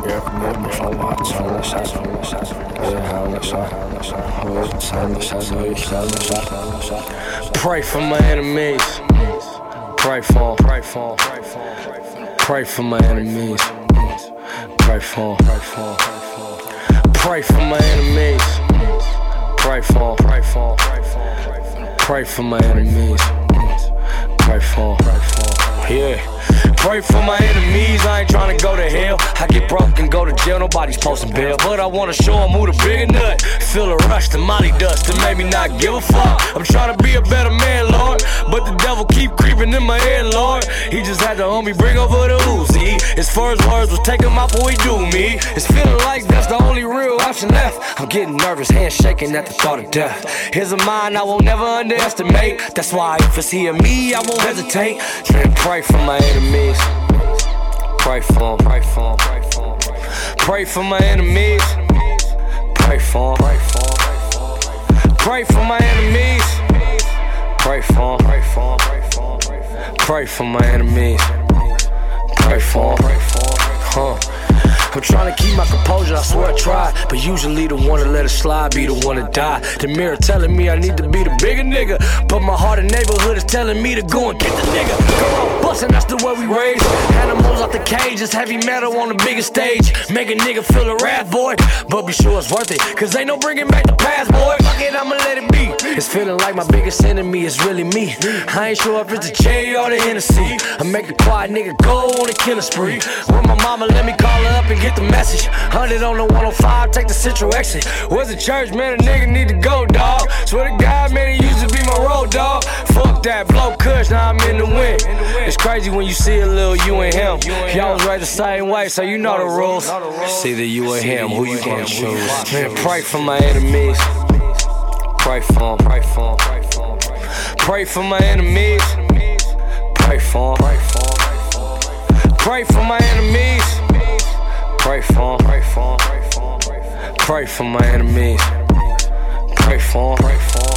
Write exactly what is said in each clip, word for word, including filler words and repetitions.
Ja kom op van wat zijn zes. Ja, halen zag. Hoe zijn zes, hoe ik zes. Pray for my enemies. Pray for, pray for, pray for my enemies. Pray for, pray for, pray for my enemies. Pray for, pray for, pray for my enemies. Pray for, pray for, yeah. Pray for my enemies, I ain't tryna go to hell. I get broke and go to jail, nobody's posting bail. But I wanna show them who the bigger nut. Feel a rush to Molly dust and made me not give a fuck. I'm tryna be a better man, Lord, but the devil keep creeping in my head, Lord. He just had the homie bring over the Uzi. His first words was take him out before he do me. It's feeling like that's the only real option left. I'm getting nervous, hands shaking at the thought of death. Here's a mind I won't never underestimate. That's why if it's he or me, I won't hesitate. And pray for my enemies. Pray for 'em, pray for 'em, pray for 'em. Pray for my enemies. Pray for 'em, pray for 'em. Pray for my enemies. Pray for 'em, pray for 'em, pray for 'em. Pray for my enemies. Pray for 'em, pray for 'em. Huh. I'm trying to keep my composure, I swear I try. But usually the one to let it slide be the one to die. The mirror telling me I need to be the bigger nigga, but my heart and neighborhood is telling me to go and get the nigga. Come on, bustin', that's the way we raised. Animals out the cage, it's heavy metal on the biggest stage. Make a nigga feel the wrath, boy, but be sure it's worth it, cause ain't no bringing back the past, boy. Fuck it, I'ma let it be. It's feeling like my biggest enemy is really me. I ain't sure if it's the J or the Hennessy. I make a quiet nigga go on a killing spree. When my mama let me call her up and get the message. Hundred on the one oh five, take the central exit. Where's the church, man? A nigga need to go, dawg. Swear to God, man, it used to be my road, dawg. Fuck that, blow kush, now I'm in the wind. It's crazy when you see a little you and him. Y'all was raised the same way, so you know the rules. It's either you or him, who you gonna choose? Man, pray for my enemies. Pray for 'em, pray for 'em, pray for 'em. Pray for my enemies. Pray for 'em, pray for 'em. Pray for my enemies. Pray for 'em, pray for 'em, pray for 'em. Pray for my enemies. Pray for 'em, pray for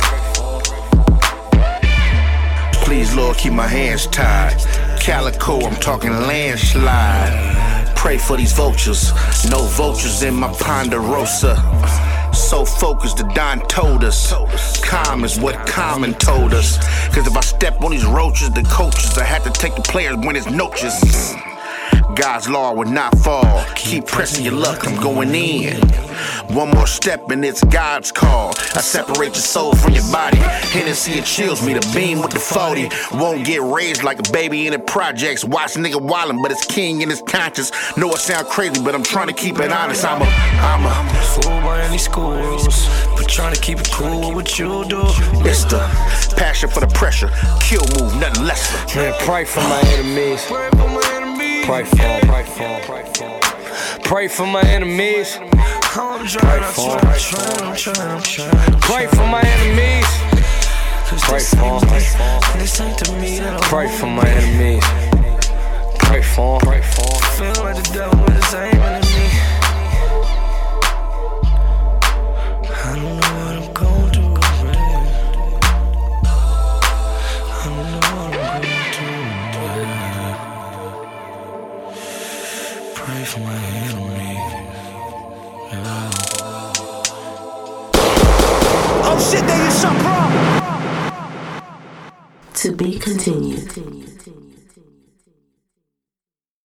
'em. Please, Lord, keep my hands tied. Calico, I'm talking landslide. Pray for these vultures. No vultures in my Ponderosa. So focused, the Don told us. Calm is what Common told us. Cause if I step on these roaches, the coaches, I had to take the players when it's noches. God's law will not fall. Keep pressing your luck, I'm going in. One more step and it's God's call. I separate your soul from your body. Hennessy, it chills me, the beam with the forty. Won't get raised like a baby in the projects. Watch nigga wildin', but it's king in his conscience. Know it sound crazy, but I'm trying to keep it honest. I'm a, I'm a fool by any school rules, but trying to keep it cool, what you do. It's the passion for the pressure. Kill move, nothing less. Man, pray for my enemies. Pray for my enemies. Pray for 'em, pray for 'em, pray for 'em. Pray for my enemies. I'm trying, I'm trying, I'm trying, I'm trying, I'm trying. Pray for my enemies. Pray for 'em, pray for 'em. This ain't to me that I Pray for my enemies. Pray for 'em, pray for 'em. feel like the devil with his aiming at me. I don't know what I'm gonna do with it. I don't know what I'm gonna do with it. Pray for my enemies. Yeah. Oh shit, they is something wrong. To be continued.